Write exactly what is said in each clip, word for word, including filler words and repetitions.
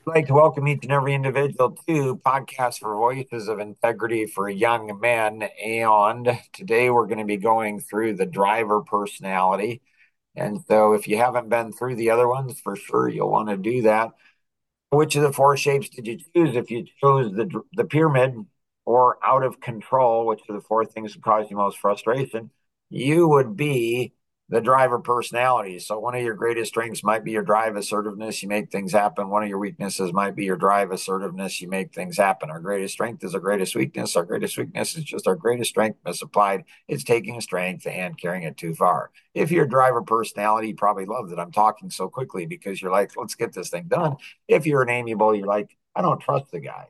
I'd like to welcome each and every individual to Podcast for Voices of Integrity for Young Men. And today we're going to be going through the driver personality. And so if you haven't been through the other ones, for sure you'll want to do that. Which of the four shapes did you choose? If you chose the, the pyramid or out of control, which are the four things that cause you most frustration, you would be the driver personality. So one of your greatest strengths might be your drive, assertiveness. You make things happen. One of your weaknesses might be your drive, assertiveness. You make things happen. Our greatest strength is our greatest weakness. Our greatest weakness is just our greatest strength misapplied. It's taking strength and carrying it too far. If you're a driver personality, you probably love that I'm talking so quickly because you're like, let's get this thing done. If you're an amiable, you're like, I don't trust the guy.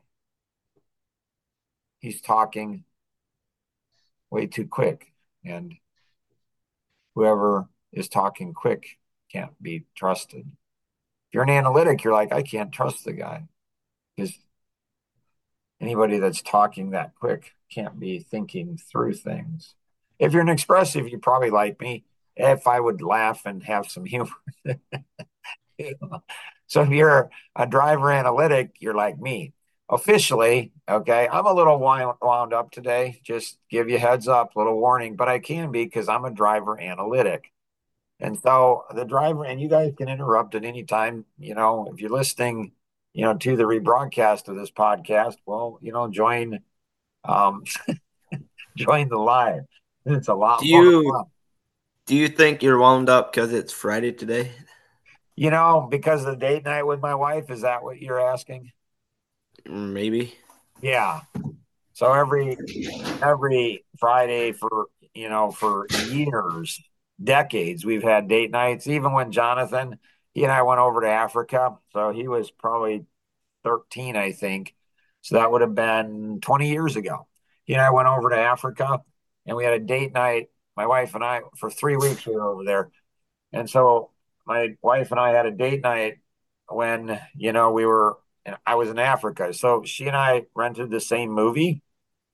He's talking way too quick. And whoever is talking quick can't be trusted. If you're an analytic, you're like, I can't trust the guy because anybody that's talking that quick can't be thinking through things. If you're an expressive, you probably like me if I would laugh and have some humor. So if you're a driver analytic, you're like me. Officially, okay, I'm a little wound, wound up today. Just give you a heads up, little warning, but I can be because I'm a driver analytic. And so the driver, and you guys can interrupt at any time. You know, if you're listening, you know, to the rebroadcast of this podcast, well, you know, join, um, join the live. It's a Do lot more you fun. do you think you're wound up because it's Friday today? You know, because of the date night with my wife, is that what you're asking? Maybe. Yeah. So every every Friday for, you know, for years, decades, we've had date nights. Even when Jonathan, he and I went over to Africa. So he was probably thirteen, I think. So that would have been twenty years ago. He and I went over to Africa and we had a date night. My wife and I, for three weeks, we were over there. And so my wife and I had a date night when, you know, we were, I was in Africa. So she and I rented the same movie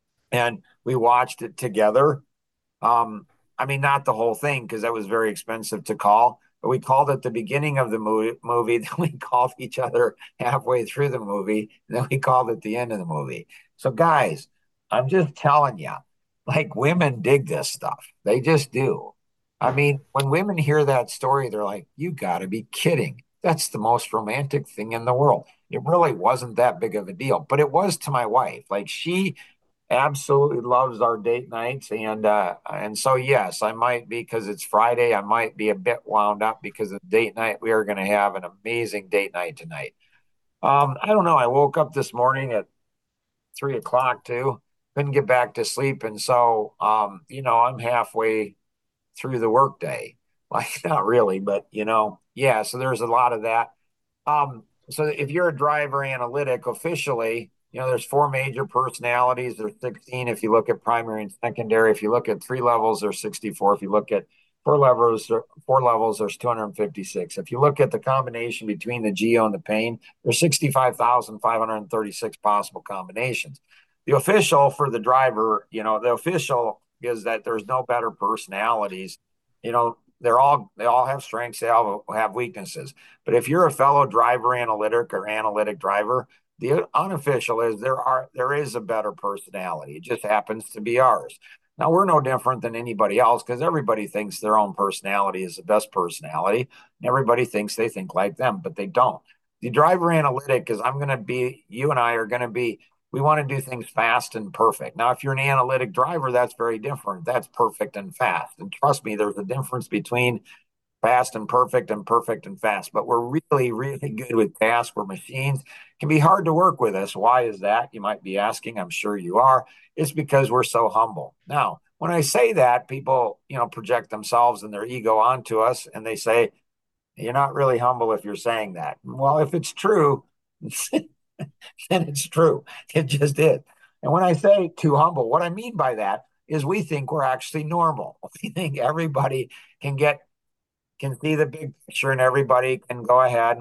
and we watched it together. Um, I mean, not the whole thing because that was very expensive to call, but we called it the beginning of the movie. movie then we called each other halfway through the movie, and then we called it the end of the movie. So, guys, I'm just telling you, like women dig this stuff. They just do. I mean, when women hear that story, they're like, "You got to be kidding." That's the most romantic thing in the world. It really wasn't that big of a deal, but it was to my wife. Like she absolutely loves our date nights, and uh and so yes, I might be because it's Friday. I might be a bit wound up because of date night. We are going to have an amazing date night tonight. Um, I don't know. I woke up this morning at three o'clock too. Couldn't get back to sleep, and so um, you know, I'm halfway through the workday. Like not really, but you know, yeah. So there's a lot of that. Um, so if you're a driver analytic officially, you know, there's four major personalities. There's sixteen if you look at primary and secondary. If you look at three levels, there's sixty-four. If you look at four levels, four levels, there's two hundred fifty-six. If you look at the combination between the geo and the pain, there's sixty-five thousand five hundred thirty-six possible combinations. The official for the driver, you know, the official is that there's no better personalities. You know, they're all they all have strengths, they all have weaknesses. But if you're a fellow driver analytic or analytic driver, the unofficial is there are there is a better personality. It just happens to be ours. Now we're no different than anybody else because everybody thinks their own personality is the best personality. And everybody thinks they think like them, but they don't. The driver analytic is I'm going to be, you and I are going to be, we want to do things fast and perfect. Now, if you're an analytic driver, that's very different. That's perfect and fast. And trust me, there's a difference between fast and perfect and perfect and fast. But we're really, really good with fast. We're machines. It can be hard to work with us. Why is that? You might be asking. I'm sure you are. It's because we're so humble. Now, when I say that, people, you know, project themselves and their ego onto us and they say, you're not really humble if you're saying that. Well, if it's true, then it's true. It just is. And when I say too humble, what I mean by that is we think we're actually normal. We think everybody can get can see the big picture and everybody can go ahead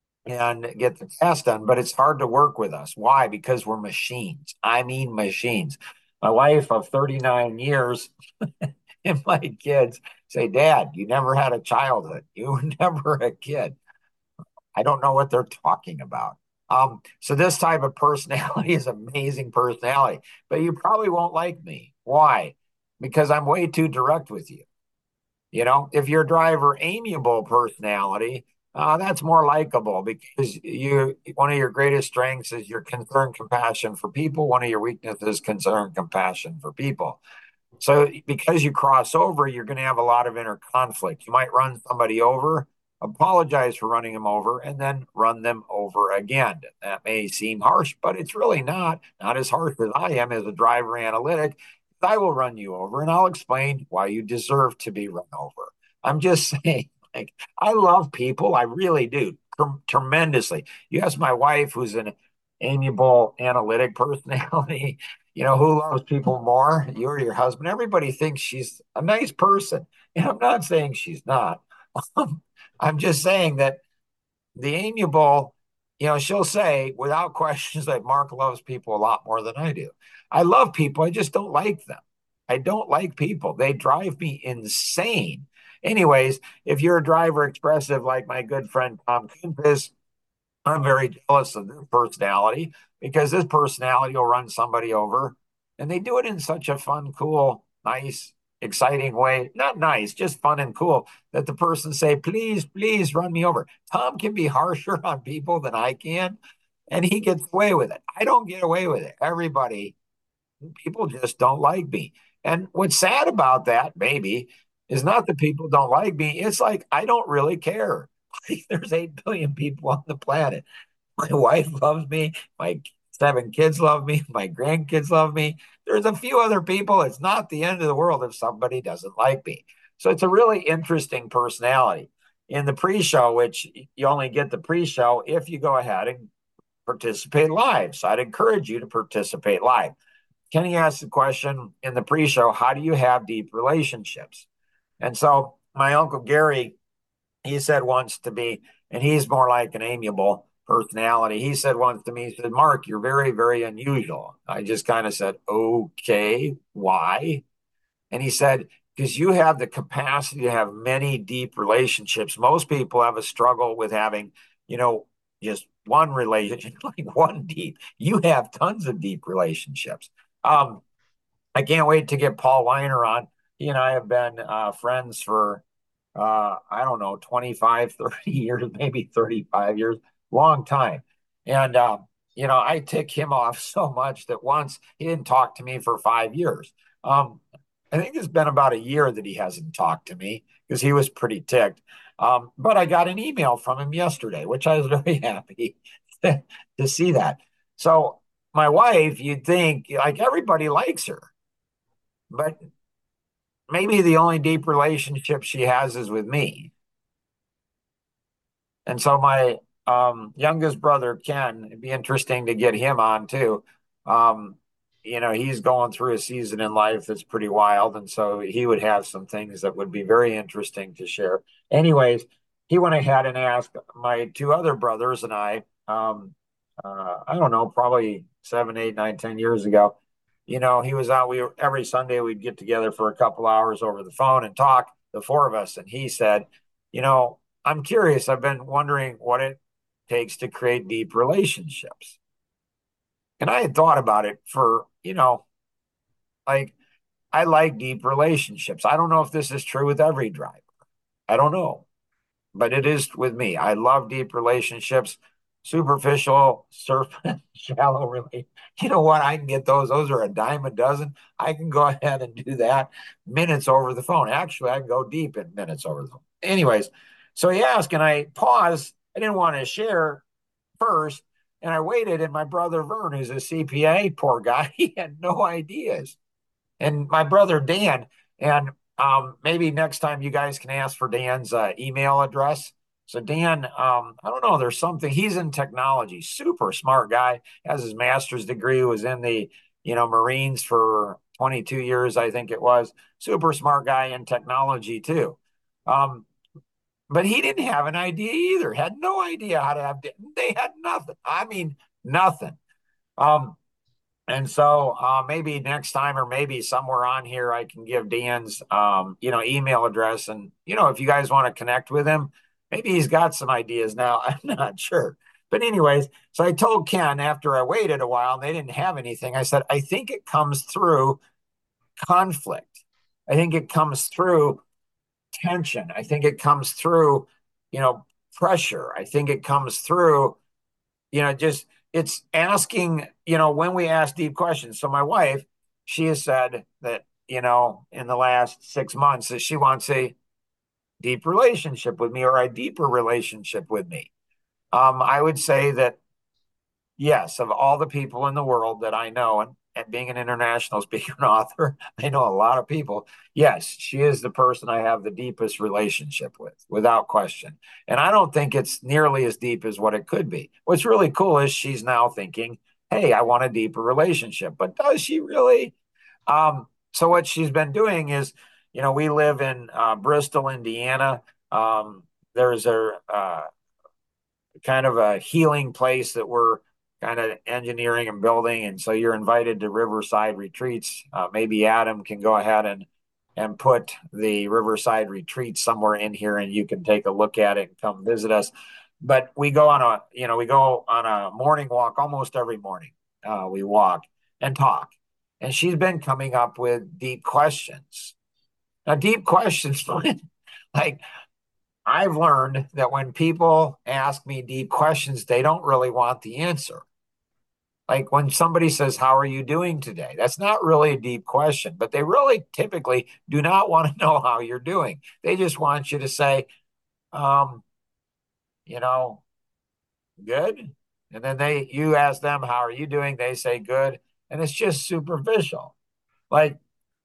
and get the task done, but it's hard to work with us. Why? Because we're machines. I mean, machines. My wife of thirty-nine years and my kids say, Dad, you never had a childhood. You were never a kid. I don't know what they're talking about. Um, so this type of personality is amazing personality, but you probably won't like me. Why? Because I'm way too direct with you. You know, if you're a driver, amiable personality, uh, that's more likable because you one of your greatest strengths is your concern, compassion for people. One of your weaknesses, concern, compassion for people. So because you cross over, you're going to have a lot of inner conflict. You might run somebody over, apologize for running them over, and then run them over again. That may seem harsh, but it's really not. Not as harsh as I am as a driver analytic. I will run you over and I'll explain why you deserve to be run over. I'm just saying, like, I love people. I really do, tremendously. You ask my wife, who's an amiable, analytic personality, you know, who loves people more? You or your husband? Everybody thinks she's a nice person. And I'm not saying she's not. I'm just saying that the amiable, you know, she'll say without questions that Mark loves people a lot more than I do. I love people. I just don't like them. I don't like people. They drive me insane. Anyways, if you're a driver expressive like my good friend Tom Kumpis, I'm very jealous of their personality because this personality will run somebody over and they do it in such a fun, cool, nice, exciting way. Not nice, just fun and cool that the person say, please, please run me over. Tom can be harsher on people than I can, and he gets away with it. I don't get away with it. Everybody, people just don't like me. And what's sad about that, maybe, is not that people don't like me. It's like I don't really care. There's eight billion people on the planet. My wife loves me. My seven kids love me. My grandkids love me. There's a few other people. It's not the end of the world if somebody doesn't like me. So it's a really interesting personality. In the pre-show, which you only get the pre-show if you go ahead and participate live. So I'd encourage you to participate live. Kenny asked the question in the pre-show, how do you have deep relationships? And so my uncle Gary, he said once to me, and he's more like an amiable personality. He said once to me, he said, Mark, you're very, very unusual. I just kind of said, okay, why? And he said, because you have the capacity to have many deep relationships. Most people have a struggle with having, you know, just one relationship, like one deep. You have tons of deep relationships. Um, I can't wait to get Paul Weiner on. He and I have been uh, friends for uh, I don't know, twenty-five, thirty years, maybe thirty-five years, long time. And, uh, you know, I tick him off so much that once he didn't talk to me for five years. Um, I think it's been about a year that he hasn't talked to me because he was pretty ticked. Um, but I got an email from him yesterday, which I was very happy to see that. So my wife, you'd think like everybody likes her, but maybe the only deep relationship she has is with me. And so my um, youngest brother, Ken, it'd be interesting to get him on too. Um, you know, he's going through a season in life that's pretty wild. And so he would have some things that would be very interesting to share. Anyways, he went ahead and asked my two other brothers and I, um, uh, I don't know, probably seven, eight, nine, ten years ago. You know, he was out. We were every Sunday we'd get together for a couple hours over the phone and talk, the four of us. And he said, you know, I'm curious. I've been wondering what it takes to create deep relationships. And I had thought about it for, you know, like I like deep relationships. I don't know if this is true with every driver. I don't know, but it is with me. I love deep relationships, superficial, surface, shallow, really. You know what? I can get those. Those are a dime a dozen. I can go ahead and do that minutes over the phone. Actually, I can go deep in minutes over the phone. Anyways, so he asked, and I paused. I didn't want to share first. And I waited, and my brother Vern, who's a C P A, poor guy, he had no ideas. And my brother Dan, and um, maybe next time you guys can ask for Dan's uh, email address. So Dan, um, I don't know, there's something. He's in technology, super smart guy, has his master's degree, was in the you know Marines for twenty-two years, I think it was. Super smart guy in technology too. Um, but he didn't have an idea either. Had no idea how to have. They had nothing. I mean, nothing. Um, and so uh, maybe next time, or maybe somewhere on here, I can give Dan's, um, you know, email address. And, you know, if you guys want to connect with him, maybe he's got some ideas now. I'm not sure. But anyways, so I told Ken after I waited a while and they didn't have anything, I said, I think it comes through conflict. I think it comes through tension. I think it comes through, you know, pressure. I think it comes through, you know, just it's asking, you know, when we ask deep questions. So my wife, she has said that, you know, in the last six months that she wants a deep relationship with me or a deeper relationship with me. Um, I would say that yes, of all the people in the world that I know, and, and being an international speaker and author, I know a lot of people. Yes, she is the person I have the deepest relationship with, without question. And I don't think it's nearly as deep as what it could be. What's really cool is she's now thinking, hey, I want a deeper relationship. But does she really? Um, so what she's been doing is, you know, we live in uh, Bristol, Indiana. Um, there's a uh, kind of a healing place that we're kind of engineering and building. And so you're invited to Riverside Retreats. Uh, maybe Adam can go ahead and and put the Riverside Retreat somewhere in here, and you can take a look at it and come visit us. But we go on a you know we go on a morning walk almost every morning. Uh, we walk and talk, and she's been coming up with deep questions. Now, deep questions, like I've learned that when people ask me deep questions, they don't really want the answer. Like when somebody says, how are you doing today? That's not really a deep question, but they really typically do not want to know how you're doing. They just want you to say, um, you know, good. And then they, you ask them, how are you doing? They say good. And it's just superficial. Like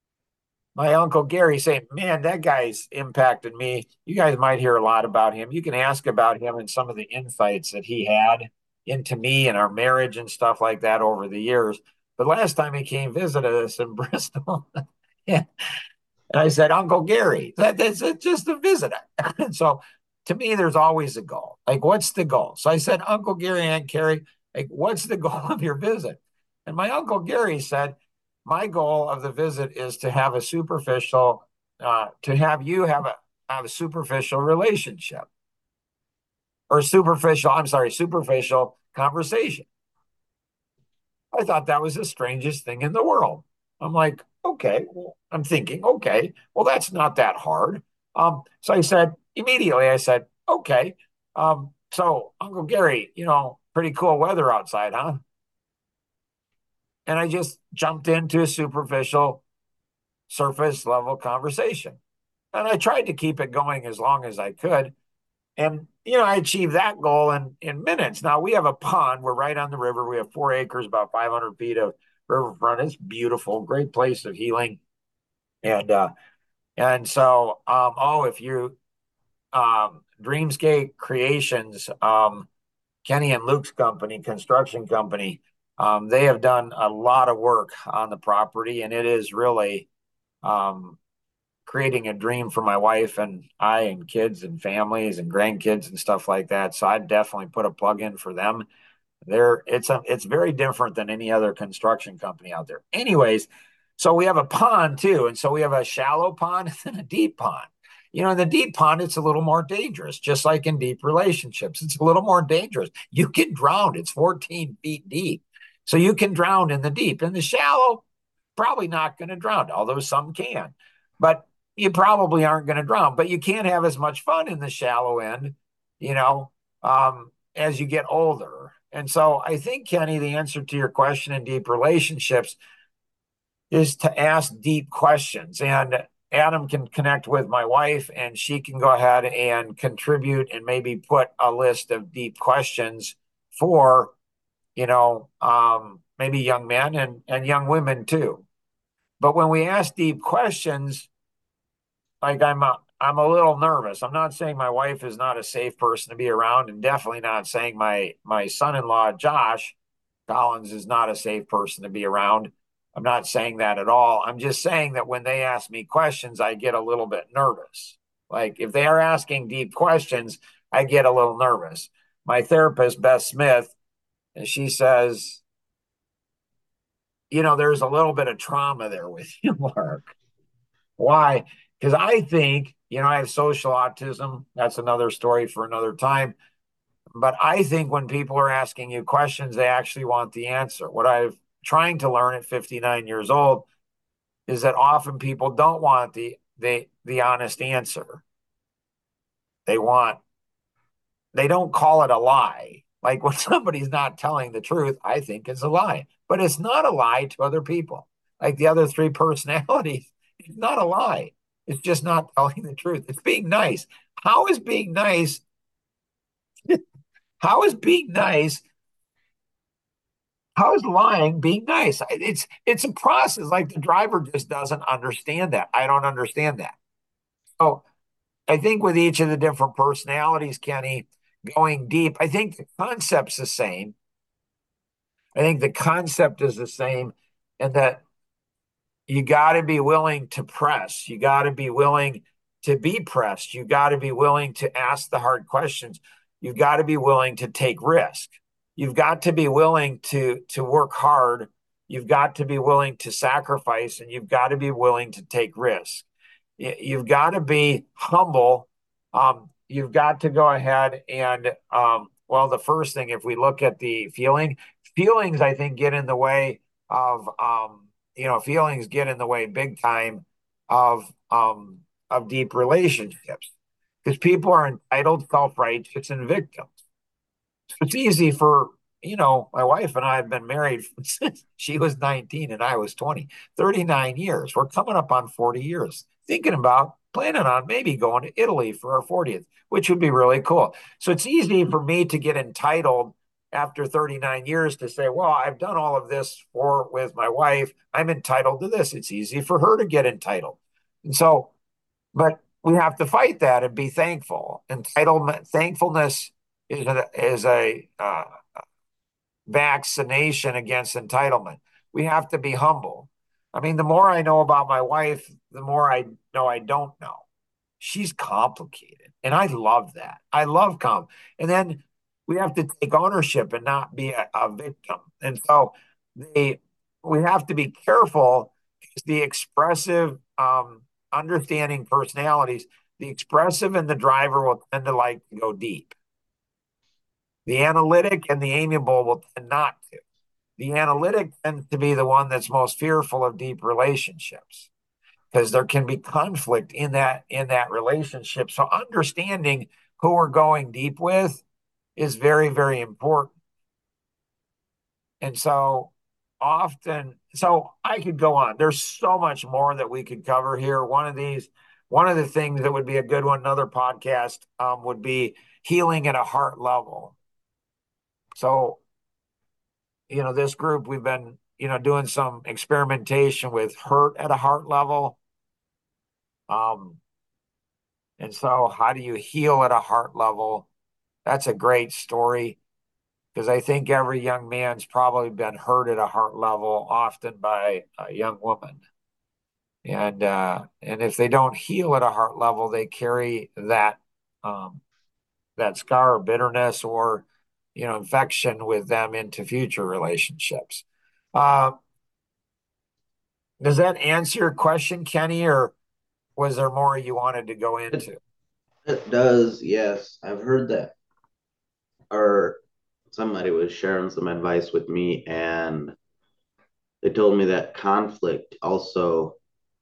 my uncle Gary saying, man, that guy's impacted me. You guys might hear a lot about him. You can ask about him and some of the insights that he had into me and our marriage and stuff like that over the years. But last time he came visited us in Bristol, yeah, and I said, Uncle Gary, that, that's just a visit. And so to me, there's always a goal. Like, what's the goal? So I said, Uncle Gary, Aunt Carrie, like, what's the goal of your visit? And my Uncle Gary said, my goal of the visit is to have a superficial, uh, to have you have a have a superficial relationship or superficial, I'm sorry, superficial conversation. I thought that was the strangest thing in the world. I'm like, okay, well, I'm thinking, okay, well, that's not that hard. Um, so I said, immediately, I said, okay. Um, so Uncle Gary, you know, pretty cool weather outside, huh? And I just jumped into a superficial surface level conversation. And I tried to keep it going as long as I could. And, you know, I achieved that goal in, in minutes. Now we have a pond. We're right on the river. We have four acres, about five hundred feet of riverfront. It's beautiful, great place of healing. And, uh, and so, um, oh, if you, um, Dreamscape Creations, um, Kenny and Luke's company, construction company, um, they have done a lot of work on the property, and it is really, um, creating a dream for my wife and I and kids and families and grandkids and stuff like that. So I'd definitely put a plug in for them. There, it's a, it's very different than any other construction company out there. Anyways, so we have a pond too, and so we have a shallow pond and a deep pond. You know, in the deep pond, it's a little more dangerous, just like in deep relationships. It's a little more dangerous. You can drown. It's fourteen feet deep. So you can drown in the deep. In the shallow, probably not going to drown, although some can. But you probably aren't going to drown, but you can't have as much fun in the shallow end, you know, um, as you get older. And so I think, Kenny, the answer to your question in deep relationships is to ask deep questions. And Adam can connect with my wife and she can go ahead and contribute and maybe put a list of deep questions for, you know, um, maybe young men and, and young women too. But when we ask deep questions, like I'm a, I'm a little nervous. I'm not saying my wife is not a safe person to be around, and definitely not saying my my son-in-law Josh Collins is not a safe person to be around. I'm not saying that at all. I'm just saying that when they ask me questions, I get a little bit nervous. Like if they are asking deep questions, I get a little nervous. My therapist, Beth Smith, and she says, you know, there's a little bit of trauma there with you, Mark. Why? Because I think, you know, I have social autism. That's another story for another time. but I think when people are asking you questions, they actually want the answer. What I've trying to learn at fifty-nine years old is that often people don't want the the the honest answer. They want they don't call it a lie. Like when somebody's not telling the truth, I think it's a lie. But it's not a lie to other people. Like the other three personalities, it's not a lie. It's just not telling the truth. It's being nice. How is being nice? How is being nice? How is lying being nice? It's it's a process. Like the driver just doesn't understand that. I don't understand that. So I think with each of the different personalities, Kenny, going deep, I think the concept's the same. I think the concept is the same, and that you got to be willing to press. You got to be willing to be pressed. You got to be willing to ask the hard questions. You've got to be willing to take risk. You've got to be willing to to work hard. You've got to be willing to sacrifice, and you've got to be willing to take risks. You've got to be humble. Um, you've got to go ahead and, um, well, the first thing, if we look at the feeling, feelings, I think, get in the way of, um, you know, feelings get in the way big time of, um, of deep relationships because people are entitled, self-righteous, and victims. So it's easy for, you know, my wife and I have been married since she was nineteen and I was twenty, thirty-nine years. We're coming up on forty years, thinking about planning on maybe going to Italy for our fortieth, which would be really cool. So it's easy for me to get entitled after thirty-nine years to say, well, I've done all of this for with my wife. I'm entitled to this. It's easy for her to get entitled. And so, but we have to fight that and be thankful. Entitlement, thankfulness is a, is a uh, vaccination against entitlement. We have to be humble. I mean, the more I know about my wife, the more I know I don't know. She's complicated, and I love that. I love calm. And then we have to take ownership and not be a, a victim. And so the we have to be careful because the expressive, um, understanding personalities, the expressive and the driver will tend to like to go deep. The analytic and the amiable will tend not to. The analytic tends to be the one that's most fearful of deep relationships because there can be conflict in that in that relationship. So understanding who we're going deep with is very, very important. And so often, so I could go on. There's so much more that we could cover here. One of these, one of the things that would be a good one, another podcast, um, would be healing at a heart level. So, you know, this group, we've been, you know, doing some experimentation with hurt at a heart level. Um, and so how do you heal at a heart level? That's a great story because I think every young man's probably been hurt at a heart level, often by a young woman. And uh, and if they don't heal at a heart level, they carry that um, that scar of bitterness or, you know, infection with them into future relationships. Uh, does that answer your question, Kenny, or was there more you wanted to go It, into? it does, yes. I've heard that. Or somebody was sharing some advice with me, and they told me that conflict also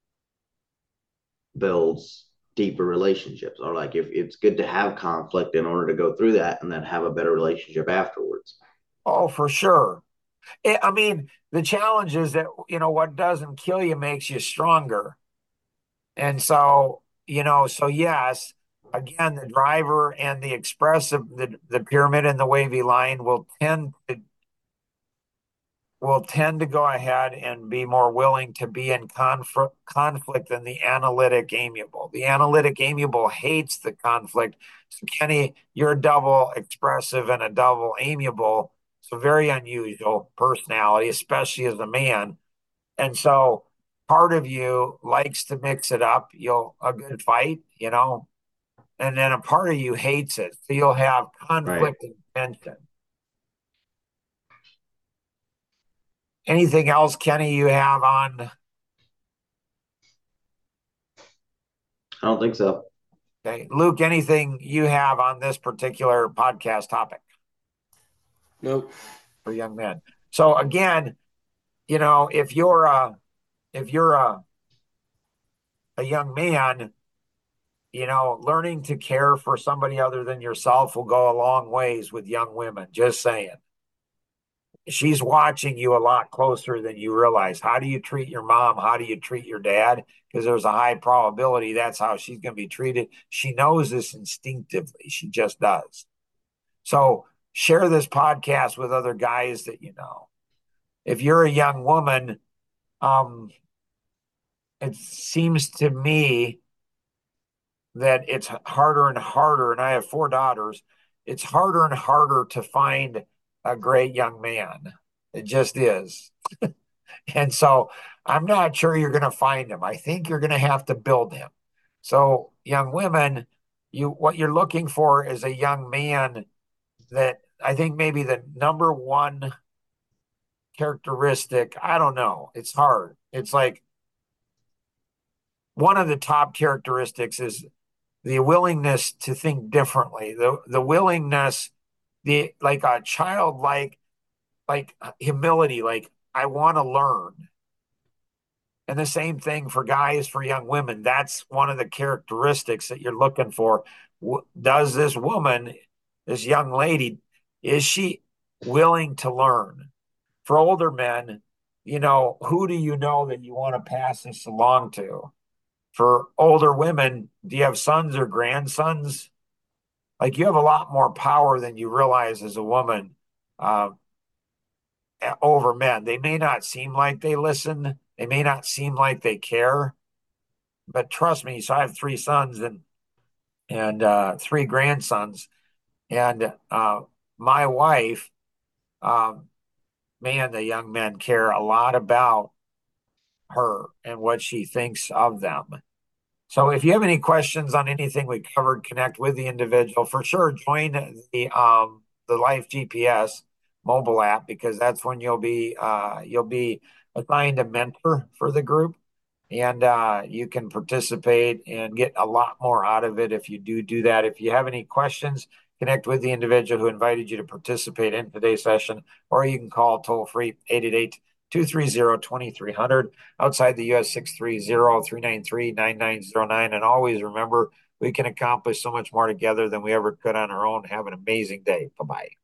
builds deeper relationships. Or like if it's good to have conflict in order to go through that and then have a better relationship afterwards. Oh, for sure. I mean, the challenge is that, you know, what doesn't kill you makes you stronger. And so, you know, so yes, again, the driver and the expressive, the, the pyramid and the wavy line will tend to will tend to go ahead and be more willing to be in conf- conflict than the analytic amiable. The analytic amiable hates the conflict. So, Kenny, you're a double expressive and a double amiable. So, very unusual personality, especially as a man. And so, part of you likes to mix it up. You'll a good fight, you know, and then a part of you hates it. So, you'll have Right. conflict and tension. Anything else, Kenny, you have on? I don't think so. Okay. Luke, anything you have on this particular podcast topic Nope. for young men? So again, you know, if you're a if you're a a young man, you know, learning to care for somebody other than yourself will go a long ways with young women. Just saying. She's watching you a lot closer than you realize. How do you treat your mom? How do you treat your dad? Because there's a high probability that's how she's going to be treated. She knows this instinctively. She just does. So share this podcast with other guys that you know. If you're a young woman, um, it seems to me that it's harder and harder, and I have four daughters, it's harder and harder to find a great young man. It just is. And so I'm not sure you're going to find him. I think you're going to have to build him. So young women, you what you're looking for is a young man that I think maybe the number one characteristic, I don't know, it's hard. It's like one of the top characteristics is the willingness to think differently, the the willingness, the like a childlike, like humility, like I want to learn. And the same thing for guys, for young women. That's one of the characteristics that you're looking for. Does this woman, this young lady, is she willing to learn? For older men, you know, who do you know that you want to pass this along to? For older women, do you have sons or grandsons? Like you have a lot more power than you realize as a woman uh, over men. They may not seem like they listen. They may not seem like they care, but trust me. So I have three sons and and uh, three grandsons, and uh, my wife, um, man, the young men care a lot about her and what she thinks of them. So if you have any questions on anything we covered, connect with the individual. For sure, join the um, the Life G P S mobile app because that's when you'll be uh, you'll be assigned a mentor for the group, and uh, you can participate and get a lot more out of it if you do do that. If you have any questions, connect with the individual who invited you to participate in today's session, or you can call toll free eight eight eight, two three zero, two three zero zero. Outside the U S, six three zero, three nine three, nine nine zero nine. And always remember, we can accomplish so much more together than we ever could on our own. Have an amazing day. Bye-bye.